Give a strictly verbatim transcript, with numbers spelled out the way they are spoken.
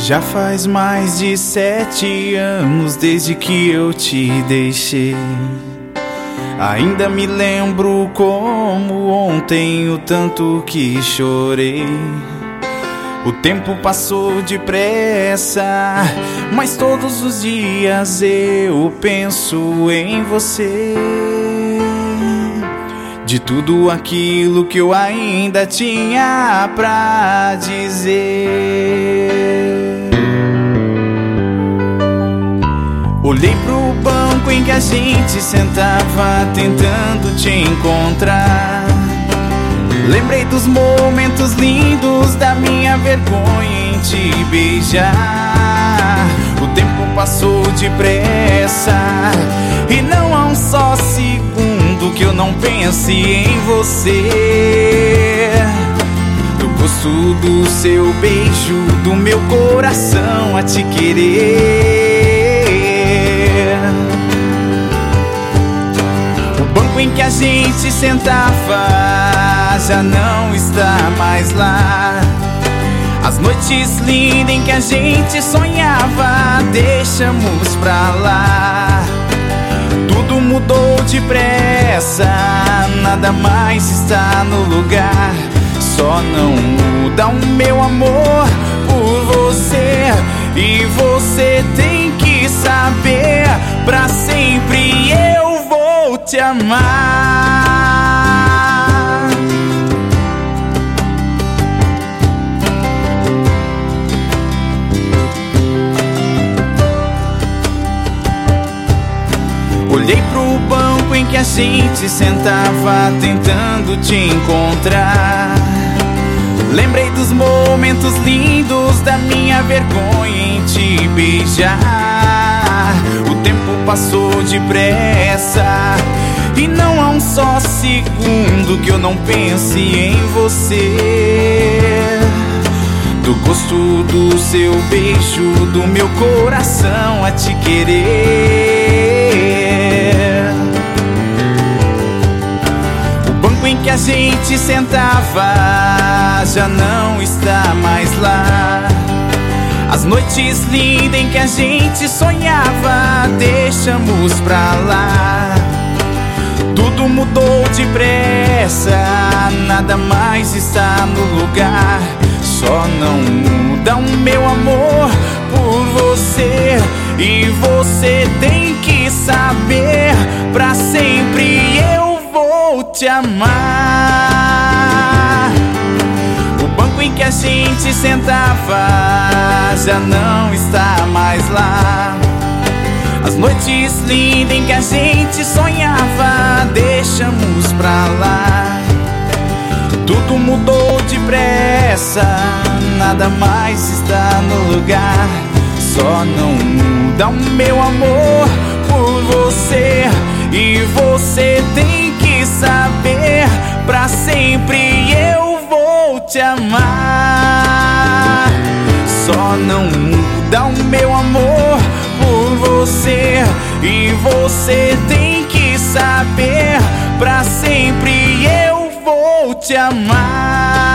Já faz mais de sete anos desde que eu te deixei. Ainda me lembro como ontem o tanto que chorei. O tempo passou depressa, mas todos os dias eu penso em você. De tudo aquilo que eu ainda tinha pra dizer. Olhei pro banco em que a gente sentava tentando te encontrar. Lembrei dos momentos lindos, da minha vergonha em te beijar. O tempo passou depressa e não há um só segundo que eu não pense em você. Do gosto do seu beijo, do meu coração a te querer. O banco em que a gente sentava já não está mais lá. As noites lindas em que a gente sonhava deixamos pra lá. Tudo mudou depressa, nada mais está no lugar. Só não muda o meu amor por você. E você tem que saber, pra sempre eu vou te amar. Olhei pro banco em que a gente sentava tentando te encontrar. Lembrei dos momentos lindos, da minha vergonha em te beijar. O tempo passou depressa e não há um só segundo que eu não pense em você. Do gosto do seu beijo, do meu coração a te querer. O banco em que a gente sentava já não está mais lá. As noites lindas em que a gente sonhava deixamos pra lá. Tudo mudou depressa, nada mais está no lugar. Só não muda o meu amor por você. E você tem que saber, pra sempre eu vou te amar. O banco em que a gente sentava já não está mais lá. As noites lindas em que a gente sonhava deixamos pra lá. Tudo mudou depressa, nada mais está no lugar. Só não muda o meu amor por você. E você tem que saber, pra sempre eu vou te amar. Só não muda o meu amor por você. E você tem que saber, pra sempre eu vou te amar.